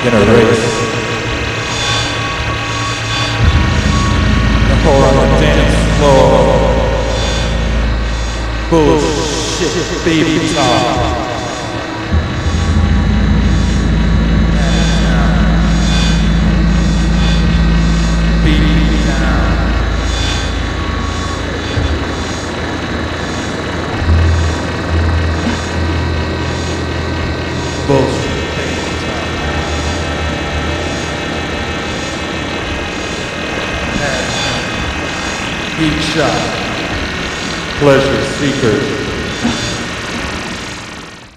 in a race. The whore on the dance floor. Bullshit, baby talk. Bullshit. Heat shot. Pleasure seekers.